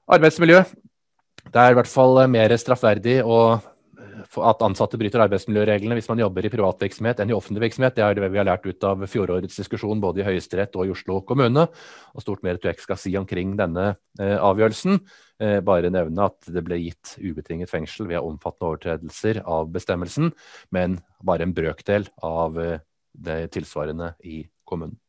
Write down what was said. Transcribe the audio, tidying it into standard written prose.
Arbeidsmiljø. Det i hvert fall mer straffverdig at ansatte bryter arbeidsmiljøreglene hvis man jobber i privat virksomhet enn i offentlig virksomhet. Det det vi har lært ut av fjorårets diskusjon både i Høyesterett og i Oslo kommune. Og stort mer tror jeg ikke skal si omkring denne avgjørelsen. Bare nevne at det ble gitt ubetinget fengsel ved omfattende overtredelser av bestemmelsen, men bare en brøkdel av det tilsvarende i kommunen.